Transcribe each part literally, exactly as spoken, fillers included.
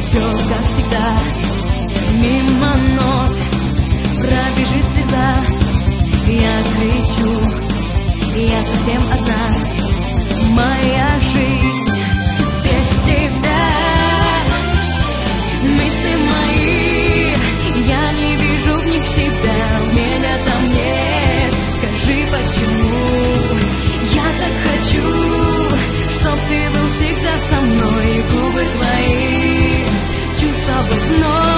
все как всегда. Мимо нот пробежит слеза. Я кричу, я совсем одна. Моя жизнь без тебя. Мысли мои, я не вижу в них себя. Меня там нет, скажи почему. Я так хочу, чтоб ты был всегда со мной. Губы твои чувствовать вновь.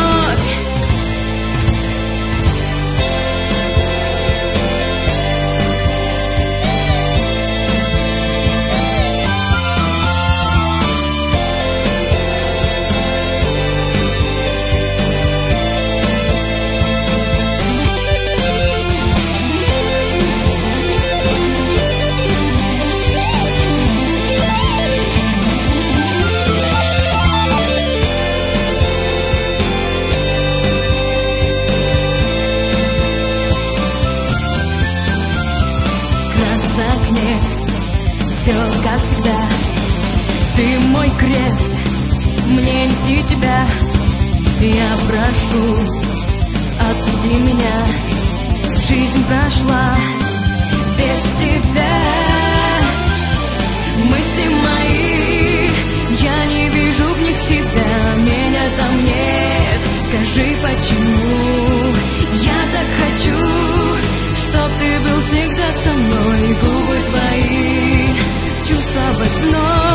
Нет, все как всегда. Ты мой крест, мне нести тебя. Я прошу, отпусти меня. Жизнь прошла без тебя. Мысли мои, я не вижу в них себя. Меня там нет, скажи почему. Я так хочу, чтоб ты был всегда со мной. Губы твои чувствовать вновь.